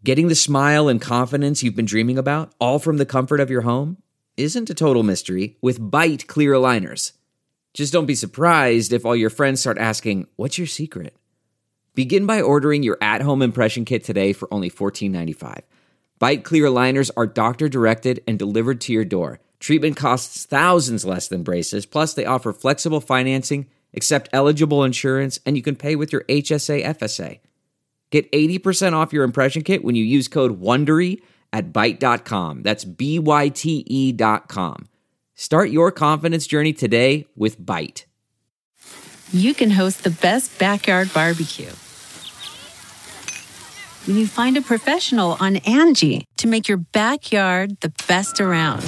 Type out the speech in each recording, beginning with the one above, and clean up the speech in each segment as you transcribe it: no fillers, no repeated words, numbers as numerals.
Getting the smile and confidence you've been dreaming about, all from the comfort of your home, isn't a total mystery with Byte clear aligners. Just don't be surprised if all your friends start asking, "What's your secret?" Begin by ordering your at-home impression kit today for only $14.95. Byte clear aligners are doctor-directed and delivered to your door. Treatment costs thousands less than braces, plus they offer flexible financing, accept eligible insurance, and you can pay with your HSA FSA. Get 80% off your impression kit when you use code WONDERY at Byte.com. That's BYTE.com. Start your confidence journey today with Byte. You can host the best backyard barbecue when you find a professional on Angie to make your backyard the best around.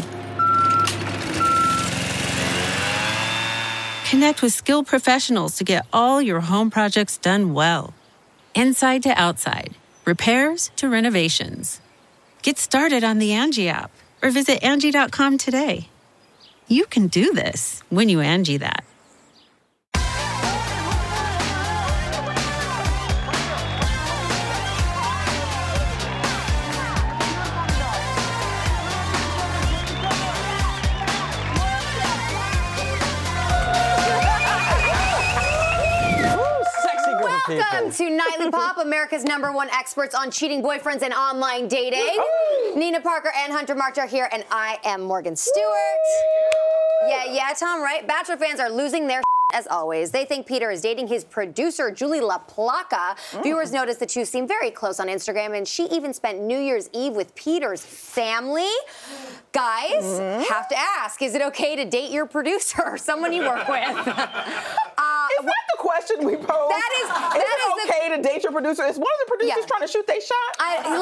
Connect with skilled professionals to get all your home projects done well. Inside to outside, repairs to renovations. Get started on the Angie app or visit Angie.com today. You can do this when you Angie that. Welcome to Nightly Pop, America's #1 experts on cheating boyfriends and online dating. Oh. Nina Parker and Hunter March are here, and I am Morgan Stewart. Yeah, Tom, right? Bachelor fans are losing their as always. They think Peter is dating his producer, Julie LaPlaca. Viewers noticed the two seem very close on Instagram, and she even spent New Year's Eve with Peter's family. Guys, have to ask, is it okay to date your producer or someone you work with? Is that the question we pose? That is it okay to date your producer? Is one of the producers trying to shoot their shot?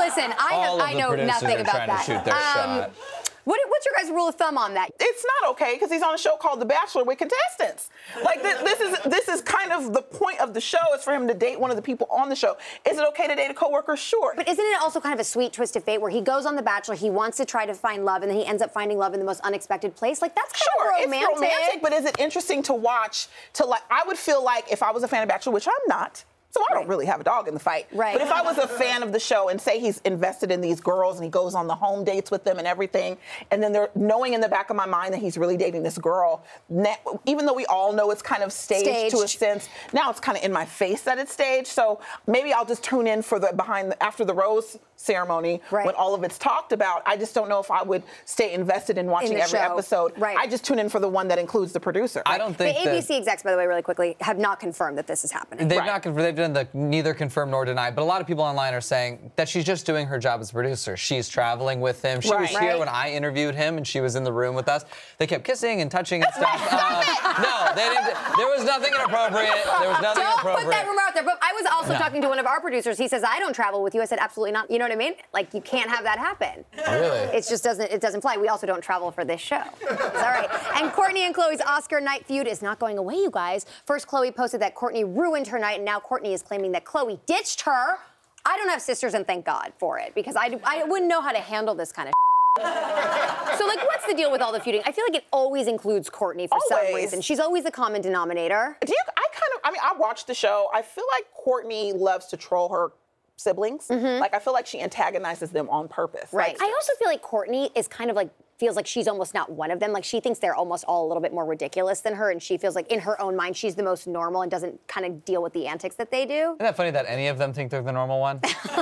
I know nothing about that. To shoot their shot. What's your guys' rule of thumb on that? It's not okay because he's on a show called The Bachelor with contestants. Like this is kind of the point of the show is for him to date one of the people on the show. Is it okay to date a coworker? Sure. But isn't it also kind of a sweet twist of fate where he goes on The Bachelor, he wants to try to find love, and then he ends up finding love in the most unexpected place? Like that's kind of romantic. It's romantic, but is it interesting to watch? I would feel like if I was a fan of Bachelor, which I'm not. So I don't really have a dog in the fight. Right. But if I was a fan of the show and say he's invested in these girls and he goes on the home dates with them and everything, and then they're knowing in the back of my mind that he's really dating this girl, even though we all know it's kind of staged to a sense, now it's kind of in my face that it's staged. So maybe I'll just tune in for after the rose ceremony when all of it's talked about. I just don't know if I would stay invested in watching every episode. Right. I just tune in for the one that includes the producer. I don't think the ABC execs, by the way, really quickly, have not confirmed that this is happening. They've not confirmed. They've done the neither confirmed nor denied. But a lot of people online are saying that she's just doing her job as a producer. She's traveling with him. She was here when I interviewed him, and she was in the room with us. They kept kissing and touching and stuff. No, they didn't. There was nothing inappropriate. Don't put that rumor out there. But I was also talking to one of our producers. He says, I don't travel with you. I said, absolutely not. You know what I mean? Like, you can't have that happen. Really? It just doesn't fly. We also don't travel for this show. It's all right. And Kourtney and Khloé's Oscar night feud is not going away, you guys. First, Khloé posted that Kourtney ruined her night, and now Kourtney is claiming that Khloé ditched her. I don't have sisters, and thank God for it, because I wouldn't know how to handle this kind of So, like, what's the deal with all the feuding? I feel like it always includes Kourtney for some reason. She's always the common denominator. I watched the show. I feel like Kourtney loves to troll her siblings. Like, I feel like she antagonizes them on purpose. Right. Like, I also feel like Kourtney is kind of like, feels like she's almost not one of them. Like, she thinks they're almost all a little bit more ridiculous than her, and she feels like in her own mind she's the most normal and doesn't kind of deal with the antics that they do. Isn't that funny that any of them think they're the normal one?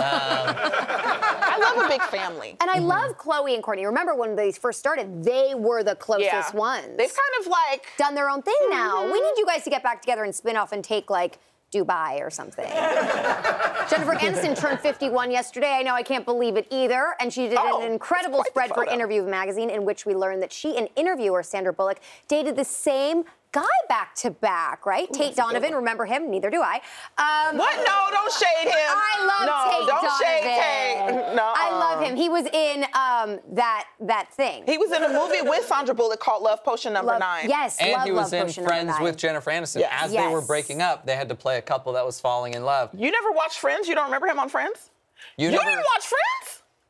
I love a big family. And I love Khloé and Kourtney. Remember when they first started, they were the closest ones. They've kind of like done their own thing now. We need you guys to get back together and spin off and take like Dubai or something. Jennifer Aniston turned 51 yesterday. I know, I can't believe it either. And she did an incredible spread for Interview magazine in which we learned that she and interviewer Sandra Bullock dated the same guy back to back, right? Tate Donovan, remember him? Neither do I. What? No, don't shade him. I love Tate Donovan. Don't shade Tate. No. I love him. He was in that thing. He was in a movie with Sandra Bullock called Love Potion Number 9. Yes, and he was in Potion Friends with Jennifer Aniston. Yes. As they were breaking up, they had to play a couple that was falling in love. You never watched Friends? You don't remember him on Friends? You didn't watch Friends?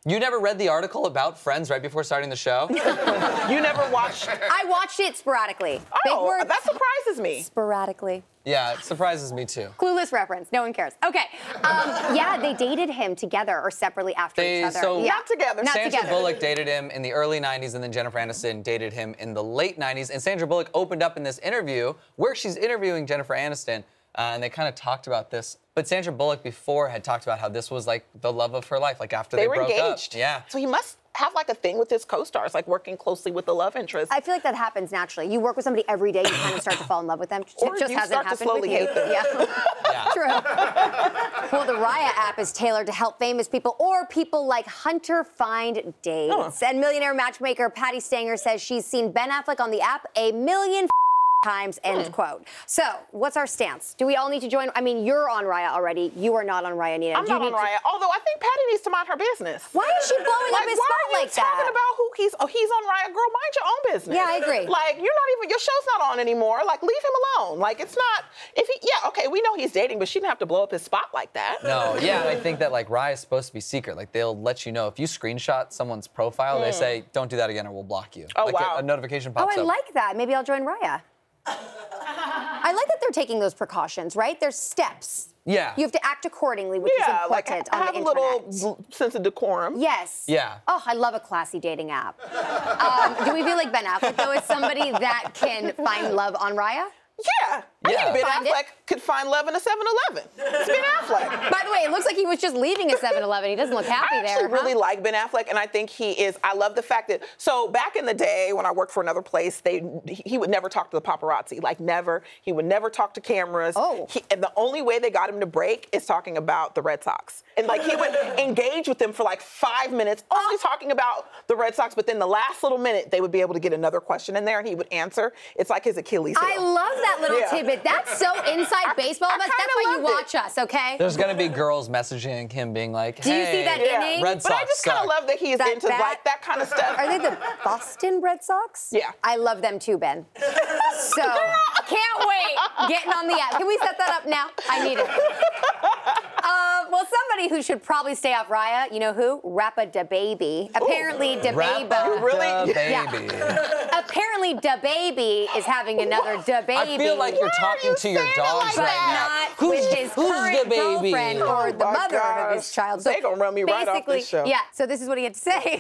You never read the article about Friends right before starting the show? You never watched? I watched it sporadically. Oh, Big words. that surprises me. Sporadically. Yeah, it surprises me too. Clueless reference. No one cares. Okay. Yeah, they dated him together or separately after each other. So yeah. Not together. Not Sandra together. Bullock dated him in the early 90s, and then Jennifer Aniston dated him in the late 90s. And Sandra Bullock opened up in this interview where she's interviewing Jennifer Aniston, and they kind of talked about this. But Sandra Bullock before had talked about how this was like the love of her life, like after they were broke engaged. up. Yeah. So he must have like a thing with his co-stars, like working closely with the love interest. I feel like that happens naturally. You work with somebody every day, you kind of start to fall in love with them. Or It just you hasn't start to happened slowly with you. hate them. Yeah. Yeah. True. Well, the Raya app is tailored to help famous people or people like Hunter find dates. And millionaire matchmaker Patty Stanger says she's seen Ben Affleck on the app 1 million times, end quote. So, what's our stance? Do we all need to join? I mean, you're on Raya already. You are not on Raya, Nina. I'm not on Raya, although I think Patty needs to mind her business. Why is she blowing up his spot like that? Why are you talking about who he's on Raya? Girl, mind your own business. Yeah, I agree. Like, your show's not on anymore. Like, leave him alone. Like, it's not, okay, we know he's dating, but she didn't have to blow up his spot like that. No, yeah, and I think that like Raya's supposed to be secret. Like they'll let you know if you screenshot someone's profile, they say, don't do that again or we'll block you. Oh, like wow. A notification Oh, pops I up. like that. Maybe I'll join Raya. I like that they're taking those precautions, right? There's steps. Yeah. You have to act accordingly, which is like important have on the a internet. little sense of decorum. Yes. Yeah. Oh, I love a classy dating app. Do we feel like Ben Affleck, though, is somebody that can find love on Raya? Yeah. I Yeah. think Ben Find it. Affleck could find love in a 7-Eleven. It's Ben Affleck. By the way, it looks like he was just leaving a 7-Eleven. He doesn't look happy I there. actually really like Ben Affleck, and I think I love the fact that, so back in the day when I worked for another place, he would never talk to the paparazzi, like never. He would never talk to cameras. Oh. And the only way they got him to break is talking about the Red Sox. And like he would engage with them for like 5 minutes, only talking about the Red Sox, but then the last little minute, they would be able to get another question in there, and he would answer. It's like his Achilles heel. I love that little Yeah. tidbit. That's so inside baseball. I That's kinda why you loved it. watch us, okay? There's gonna be girls messaging him being like, Do you see hey, that inning? Red Sox But I just kind of suck. love that he's That into bat? like that kind of stuff. Are they the Boston Red Sox? Yeah. I love them too, Ben. So, can't wait. Getting on the app. Can we set that up now? I need it. Well, somebody who should probably stay off Raya, you know who? Rappa DaBaby. Apparently, DaBaby. Rappa Really? baby. Apparently, DaBaby is having another DaBaby. I feel like you're talking to your dogs but right now. not with his who's current DaBaby? girlfriend or the Oh, my mother of his gosh. child. They gonna run me right off this show. Yeah, so this is what he had to say.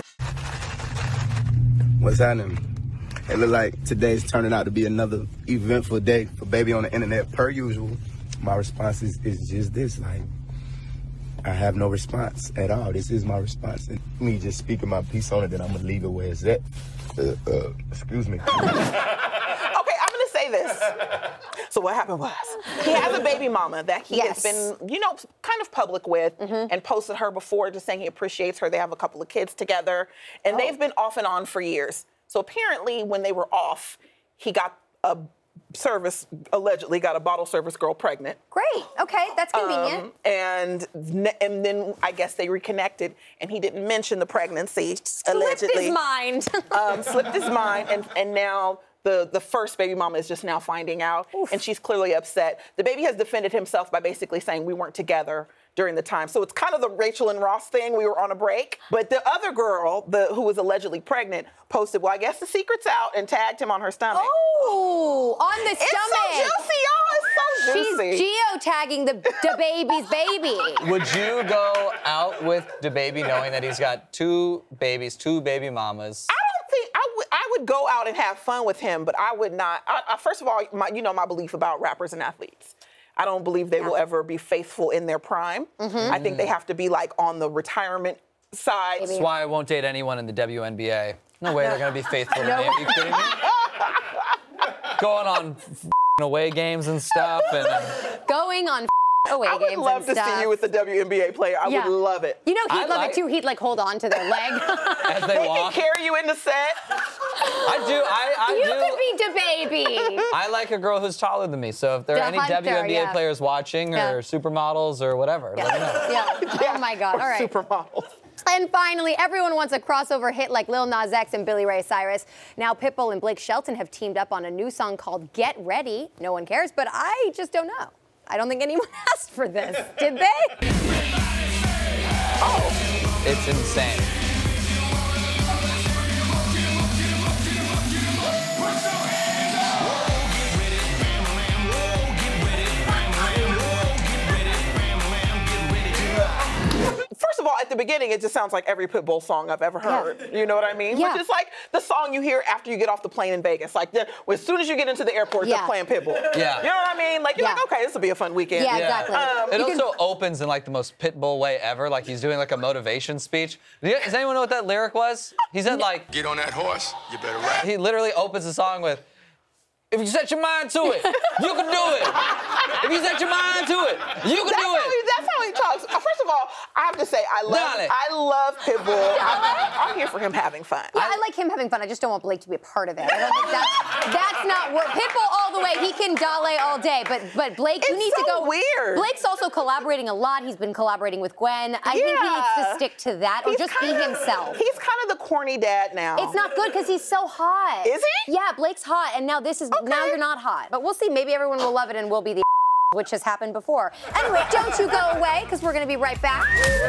What's happening? It look like today's turning out to be another eventful day for Baby on the internet. Per usual, my response is just this, like, I have no response at all. This is my response. And me just speaking my piece on it, then I'm gonna leave it where it's at. Excuse me. Okay, I'm gonna say this. So what happened was, he has a baby mama that he has been, kind of public with, and posted her before, just saying he appreciates her. They have a couple of kids together, and they've been off and on for years. So apparently, when they were off, he got allegedly got a bottle service girl pregnant. Great. Okay, that's convenient. And then I guess they reconnected, and he didn't mention the pregnancy, allegedly. Slipped his mind. And now the first baby mama is just now finding out, and she's clearly upset. The baby has defended himself by basically saying we weren't together during the time. So it's kind of the Rachel and Ross thing. We were on a break. But the other girl, who was allegedly pregnant, posted, well, I guess the secret's out, and tagged him on her stomach. Oh, on the stomach. It's so juicy, y'all. It's so juicy. She's geotagging the baby's baby. Would you go out with DaBaby knowing that he's got two babies, two baby mamas? I don't think I would go out and have fun with him, but I would not. First of all, my belief about rappers and athletes. I don't believe they will ever be faithful in their prime. I think they have to be like on the retirement side. That's why I won't date anyone in the WNBA. No way they're gonna be faithful to me. Are you kidding me? Going on away games and stuff, and Going on away I games would love and to stuff. see you with a WNBA player. I would love it. You know, he'd I love like- it too. He'd like hold on to their leg. as they They can walk, carry you in the set. I do. I You do. could be DaBaby. I like a girl who's taller than me. So if there are any Hunter, WNBA yeah. players watching Yeah. or supermodels or whatever, let me know. Yeah. Oh my God. All right. Supermodels. And finally, everyone wants a crossover hit like Lil Nas X and Billy Ray Cyrus. Now Pitbull and Blake Shelton have teamed up on a new song called Get Ready. No one cares, but I just don't know. I don't think anyone asked for this, did they? Oh. It's insane. First of all, at the beginning, it just sounds like every Pitbull song I've ever heard. Yeah. You know what I mean? Yeah. Which is like the song you hear after you get off the plane in Vegas. Like, as soon as you get into the airport, Yeah. they're playing Pitbull. Yeah. You know what I mean? Like, you're Yeah. like, okay, this will be a fun weekend. Yeah, exactly. It You also opens in like the most Pitbull way ever. Like he's doing like a motivation speech. Does anyone know what that lyric was? He said like, Get on that horse, you better rap. he literally opens the song with, if you set your mind to it, you can do it. If you set your mind to it, you can do it. That's how he talks. First of all, I have to say, I love Pitbull. I'm here for him having fun. Yeah, I like him having fun. I just don't want Blake to be a part of it. I don't think that's not work. Pitbull all the way. He can dale all day, but Blake, you need to go. Weird. Blake's also collaborating a lot. He's been collaborating with Gwen. I think he needs to stick to that or just be himself. He's kind of the corny dad now. It's not good because he's so hot. Is he? Yeah, Blake's hot, and now now you're not hot. But we'll see. Maybe everyone will love it, and we'll be the which has happened before. Anyway, don't you go away because we're going to be right back.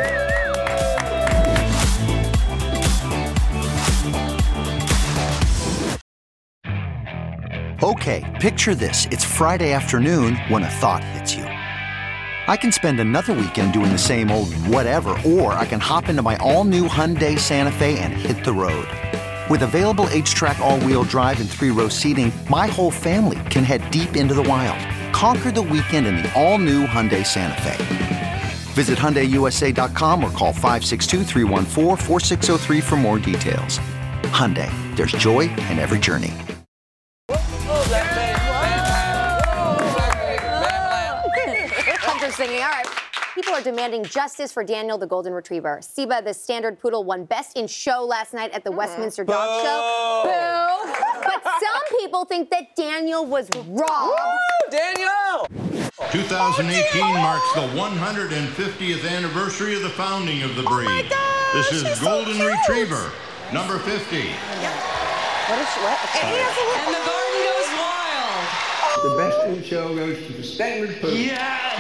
Okay, picture this. It's Friday afternoon when a thought hits you. I can spend another weekend doing the same old whatever, or I can hop into my all-new Hyundai Santa Fe and hit the road. With available H-Track all-wheel drive and 3-row seating, my whole family can head deep into the wild. Conquer the weekend in the all-new Hyundai Santa Fe. Visit HyundaiUSA.com or call 562-314-4603 for more details. Hyundai, there's joy in every journey. Hunter's singing. All right. People are demanding justice for Daniel, the golden retriever. Siba, the standard poodle, won Best in Show last night at the Westminster Dog Show. Boo! But some people think that Daniel was robbed. Daniel! 2018 marks the 150th anniversary of the founding of the breed. Oh my gosh, this is she's so Golden cute. Retriever, number 50. What is she? What? And the garden goes wild. The Best in Show goes to the standard poodle. Yes!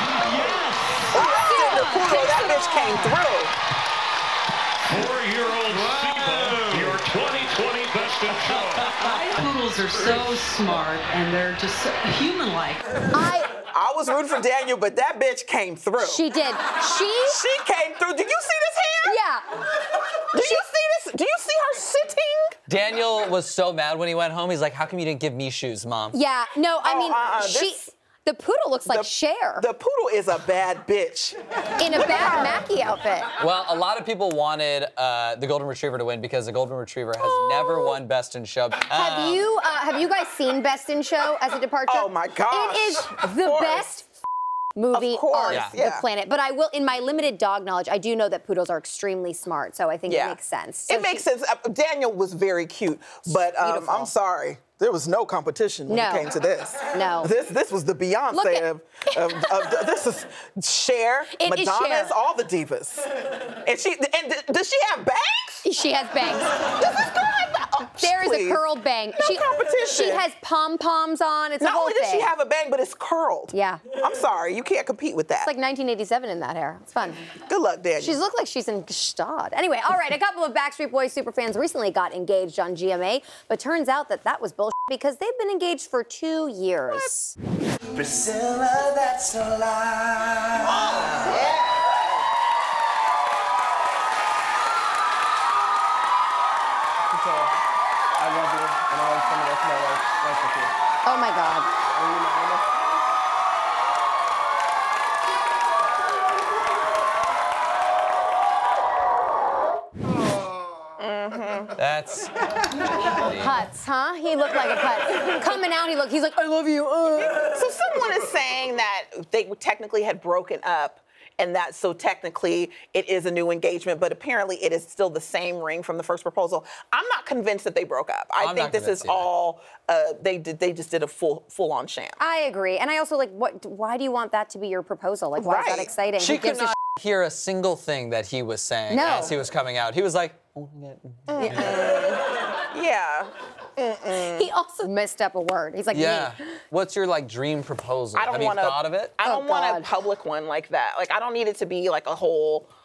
The poodle, that bitch came through. 4-year-old Siba, your 2020 Best in Show. Poodles are so smart and they're just so human-like. I was rooting for Daniel, but that bitch came through. She did. She came through. Did you see this hair? Yeah. Do you see this? Do you see her sitting? Daniel was so mad when he went home. He's like, how come you didn't give me shoes, Mom? Yeah. No, I mean, the poodle looks like Cher. The poodle is a bad bitch. In a bad Mackie outfit. Well, a lot of people wanted the Golden Retriever to win because the Golden Retriever has never won Best in Show. Have you guys seen Best in Show as a departure? Oh my gosh. It is the best movie on the planet. But I will, in my limited dog knowledge, I do know that poodles are extremely smart, so I think it makes sense. So it makes sense. Daniel was very cute, but I'm sorry. There was no competition when it came to this. No. This was the Beyonce of this is Cher, Madonna's, all the divas. And does she have bangs? She has bangs. Does this girl have There is a curled bang. No competition. She has pom-poms on. It's a Not whole only thing. does she have a bang, but it's curled. Yeah. I'm sorry, you can't compete with that. It's like 1987 in that hair. It's fun. Good luck, Daniel. She's looked like she's in Gstaad. Anyway, all right, a couple of Backstreet Boys superfans recently got engaged on GMA, but turns out that was bullshit because they've been engaged for 2 years. Priscilla, that's a lie. Oh, yeah. I love you, and I want someone else in my life with you. Oh my God. Are you anonymous? That's Putz, huh? He looked like a putz. Coming out, he's like, I love you. So someone is saying that they technically had broken up, and that so technically it is a new engagement, but apparently it is still the same ring from the first proposal. I'm not convinced that they broke up. I think this is all they just did a full-on sham. I agree, and I also like why do you want that to be your proposal? Like, why is that exciting? She Who could gives a not hear a single thing that he was saying No. as he was coming out. He was like, yeah. He also messed up a word. He's like, yeah. me. What's your dream proposal? I don't Have you want thought of it? I don't want God. a public one like that. Like, I don't need it to be like a whole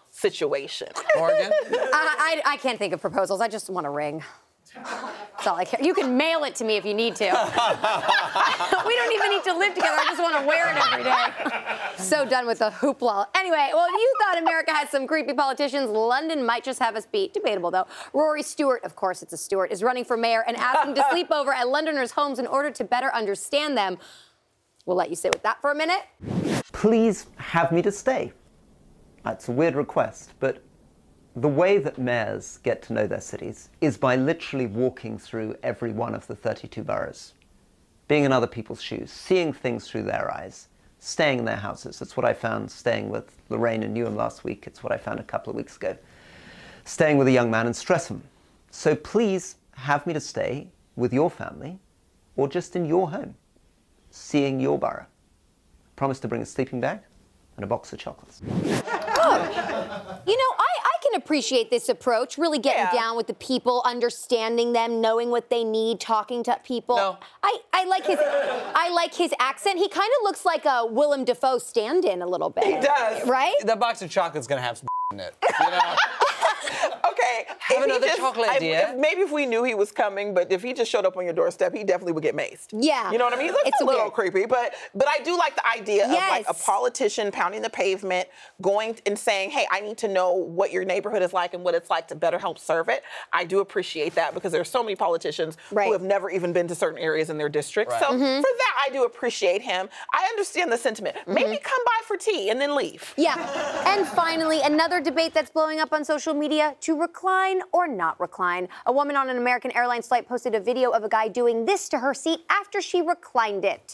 situation. Morgan? I can't think of proposals. I just want a ring. That's all I care. You can mail it to me if you need to. We don't even need to live together. I just want to wear it every day. So done with the hoopla. Anyway, well, if you thought America had some creepy politicians, London might just have us beat. Debatable, though. Rory Stewart, of course it's a Stewart, is running for mayor and asking to sleep over at Londoners' homes in order to better understand them. We'll let you sit with that for a minute. Please have me to stay. That's a weird request, but the way that mayors get to know their cities is by literally walking through every one of the 32 boroughs, being in other people's shoes, seeing things through their eyes, staying in their houses. That's what I found staying with Lorraine and Newham last week. It's what I found a couple of weeks ago. Staying with a young man in Streatham. So please have me to stay with your family or just in your home, seeing your borough. Promise to bring a sleeping bag and a box of chocolates. You know, I can appreciate this approach, really getting down with the people, understanding them, knowing what they need, talking to people. No. I like his accent. He kind of looks like a Willem Dafoe stand-in a little bit. He does. Right? That box of chocolate's gonna have some in it, you know? Okay. Have another chocolate idea. Maybe if we knew he was coming, but if he just showed up on your doorstep, he definitely would get maced. Yeah. You know what I mean? It's a little creepy, but I do like the idea of like a politician pounding the pavement, going and saying, hey, I need to know what your neighborhood is like and what it's like to better help serve it. I do appreciate that because there's so many politicians who have never even been to certain areas in their district. Right. So for that, I do appreciate him. I understand the sentiment. Maybe come by for tea and then leave. Yeah. And finally, another debate that's blowing up on social media, to recline or not recline. A woman on an American Airlines flight posted a video of a guy doing this to her seat after she reclined it.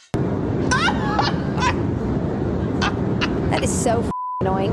That is so annoying.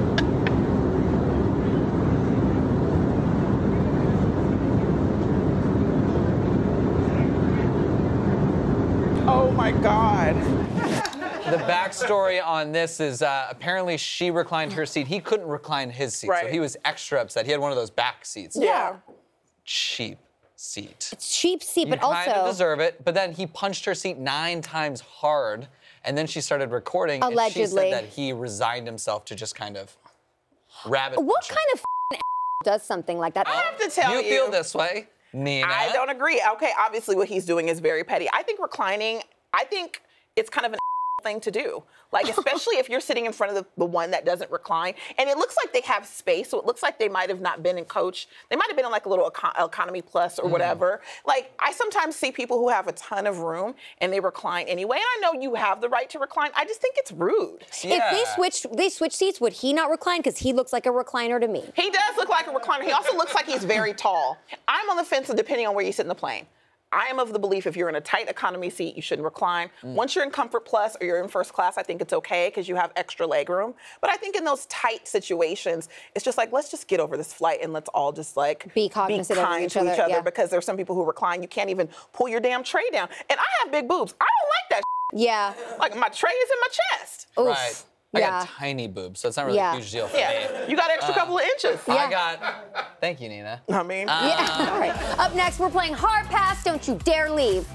Oh my God. The backstory on this is apparently she reclined her seat. He couldn't recline his seat, so he was extra upset. He had one of those back seats. Yeah. Cheap seat. It's cheap seat, but You kind of also deserve it. But then he punched her seat 9 times hard, and then she started recording. Allegedly. And she said that he resigned himself to just kind of rabbit what punching. kind of does something like that? I have to tell you. You feel this way, Nina. I don't agree. Okay, obviously what he's doing is very petty. I think reclining, it's kind of an thing to do. Like, especially if you're sitting in front of the one that doesn't recline. And it looks like they have space, so it looks like they might have not been in coach. They might have been in like a little economy plus or whatever. Like, I sometimes see people who have a ton of room and they recline anyway. And I know you have the right to recline. I just think it's rude. If they switch seats, would he not recline? Because he looks like a recliner to me. He does look like a recliner. He also looks like he's very tall. I'm on the fence depending on where you sit in the plane. I am of the belief if you're in a tight economy seat, you shouldn't recline. Once you're in Comfort Plus or you're in first class, I think it's okay because you have extra leg room. But I think in those tight situations, it's just like, let's just get over this flight and let's all just like be cognizant kind of to each other yeah. because there's some people who recline, you can't even pull your damn tray down. And I have big boobs. I don't like that. Yeah. Like my tray is in my chest. Oof. Right. I got tiny boobs, so it's not really a huge deal for me. You got extra couple of inches. Thank you, Nina. I mean. All right. Up next, we're playing Hard Pass, Don't You Dare Leave.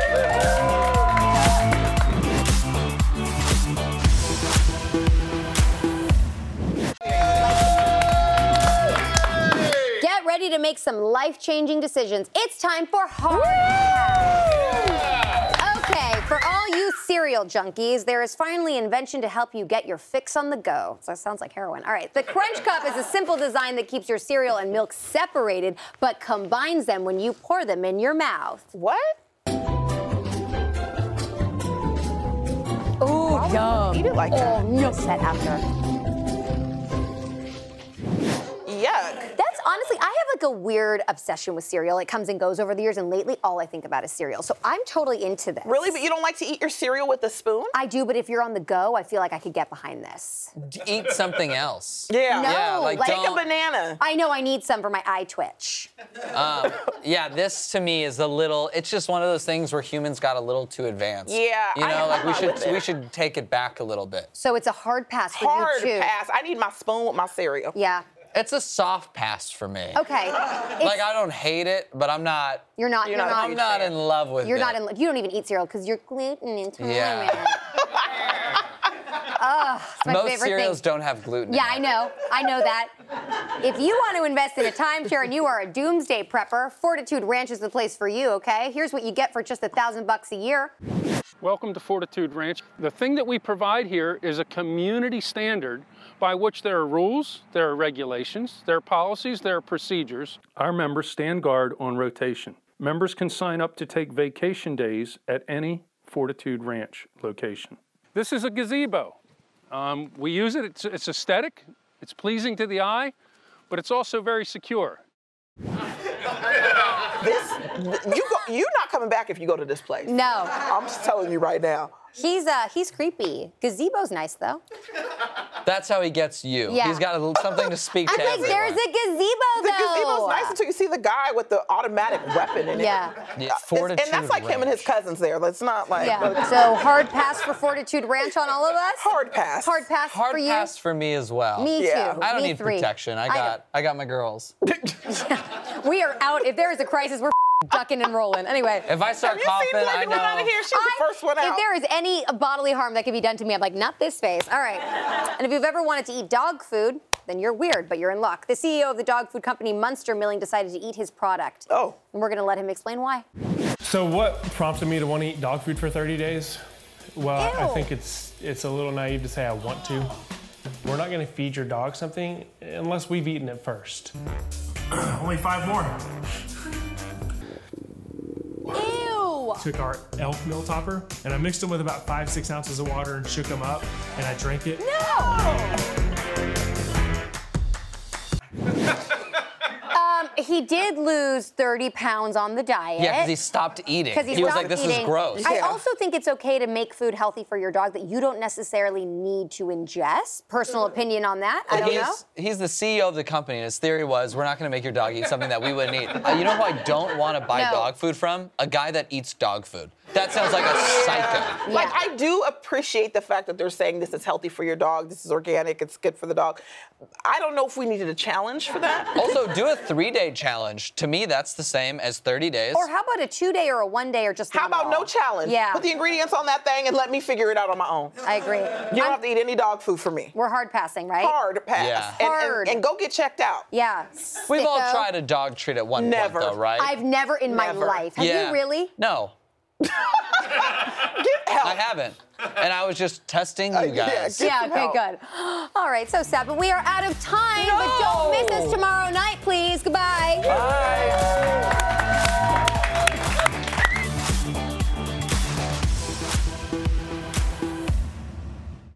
Get ready to make some life-changing decisions. It's time for Hard Pass. Okay, for all you cereal junkies, there is finally an invention to help you get your fix on the go. So that sounds like heroin. All right, the Crunch Cup is a simple design that keeps your cereal and milk separated, but combines them when you pour them in your mouth. What? Ooh, yum. Eat it like that. Oh, milk set after. Yuck. That's honestly, I have like a weird obsession with cereal. It comes and goes over the years, and lately all I think about is cereal. So I'm totally into this. Really? But you don't like to eat your cereal with a spoon? I do, but if you're on the go, I feel like I could get behind this. Eat something else. Yeah. No, Yeah, like Take a banana. I know I need some for my eye twitch. Yeah, this to me is a little. It's just one of those things where humans got a little too advanced. Yeah, you know, like I'm with we it. should take it back a little bit. So it's a hard pass for Hard you too. pass. I need my spoon with my cereal. Yeah. It's a soft pass for me. Okay. Like I don't hate it, but I'm not. You're not. I'm not in love with it. You're not in. You don't even eat cereal because you're gluten intolerant. Yeah. it's my Most favorite cereals thing. don't have gluten. Yeah, I know that. If you want to invest in a timeshare and you are a doomsday prepper, Fortitude Ranch is the place for you, okay? Here's what you get for just $1,000 a year. Welcome to Fortitude Ranch. The thing that we provide here is a community standard by which there are rules, there are regulations, there are policies, there are procedures. Our members stand guard on rotation. Members can sign up to take vacation days at any Fortitude Ranch location. This is a gazebo. We use it, it's aesthetic, it's pleasing to the eye, but it's also very secure. You're not coming back if you go to this place. No. I'm just telling you right now. He's creepy. Gazebo's nice though. That's how he gets you. Yeah. He's got something to speak I'm to like, everyone. there's a gazebo though. The gazebo's nice until you see the guy with the automatic weapon in it. Yeah. Fortitude and that's like him and his cousins there. It's not like. Yeah. So hard pass for Fortitude Ranch on all of us. Hard pass. Hard pass for you. Hard pass for me as well. Me too. I don't Me need 3. protection. I got my girls. We are out. If there is a crisis, we're ducking and rolling. Anyway. If I start coughing, I know. Out of here. She's the first one out. If there is any bodily harm that can be done to me, I'm like, not this face. All right. And if you've ever wanted to eat dog food, then you're weird, but you're in luck. The CEO of the dog food company Munster Milling decided to eat his product. Oh. And we're going to let him explain why. So what prompted me to want to eat dog food for 30 days? Well, I think it's a little naive to say I want to. We're not going to feed your dog something unless we've eaten it first. Only 5 more. Ew! Took our elk meal topper and I mixed them with about 5-6 ounces of water and shook them up and I drank it. No! He did lose 30 pounds on the diet. Yeah, because he stopped eating. He was like, this is gross. I also think it's okay to make food healthy for your dog that you don't necessarily need to ingest. Personal opinion on that. I don't know. He's the CEO of the company, and his theory was, we're not going to make your dog eat something that we wouldn't eat. You know who I don't want to buy dog food from? A guy that eats dog food. That sounds like a psycho. Like, I do appreciate the fact that they're saying this is healthy for your dog, this is organic, it's good for the dog. I don't know if we needed a challenge for that. Also, do a 3-day challenge. To me, that's the same as 30 days. Or how about a 2-day or a 1-day or just How about no challenge? Yeah. Put the ingredients on that thing and let me figure it out on my own. I agree. You don't have to eat any dog food for me. We're hard passing, right? Hard pass. Yeah. And go get checked out. Yeah. We've all Sicko. tried a dog treat at one point, though, right? I've never in my life. Have you really? No. I haven't. And I was just testing you guys. Yeah, okay, good. All right, so sad, but we are out of time. But don't miss us